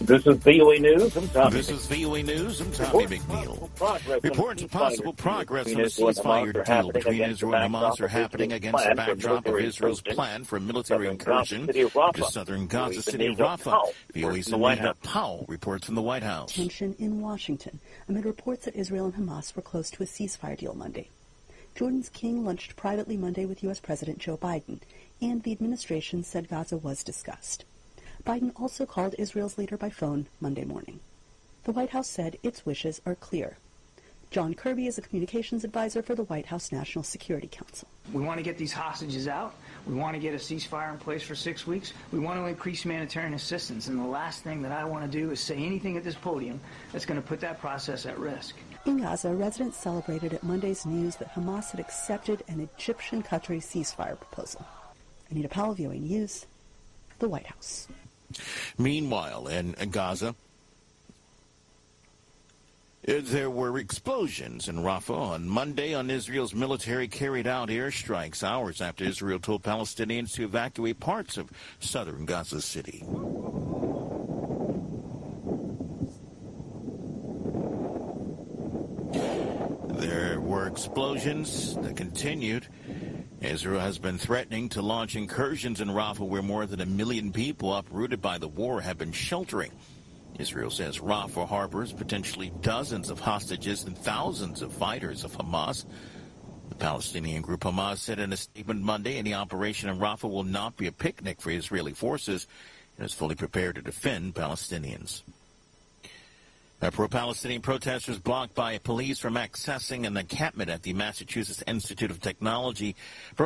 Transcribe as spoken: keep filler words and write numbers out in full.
This is V O A News. I'm Tommy. This is V O A News. I'm Tommy McNeil. Reports of possible progress on a ceasefire deal between Israel and Hamas are happening against the backdrop of Israel's plan for a military incursion into southern Gaza City of Rafah. V O A's Anita Powell reports from the White House. Tension in Washington amid reports that Israel and Hamas were close to a ceasefire deal Monday. Jordan's king lunched privately Monday with U S President Joe Biden, and the administration said Gaza was discussed. Biden also called Israel's leader by phone Monday morning. The White House said its wishes are clear. John Kirby is a communications advisor for the White House National Security Council. We want to get these hostages out. We want to get a ceasefire in place for six weeks. We want to increase humanitarian assistance. And the last thing that I want to do is say anything at this podium that's going to put that process at risk. In Gaza, residents celebrated at Monday's news that Hamas had accepted an Egyptian-Qatari ceasefire proposal. Anita Powell, V O A News, the White House. Meanwhile, in Gaza, there were explosions in Rafah on Monday on Israel's military carried out airstrikes hours after Israel told Palestinians to evacuate parts of southern Gaza City. There were explosions that continued. Israel has been threatening to launch incursions in Rafah, where more than a million people uprooted by the war have been sheltering. Israel says Rafah harbors potentially dozens of hostages and thousands of fighters of Hamas. The Palestinian group Hamas said in a statement Monday, any operation in Rafah will not be a picnic for Israeli forces and is fully prepared to defend Palestinians. Pro-Palestinian protesters blocked by police from accessing an encampment at the Massachusetts Institute of Technology.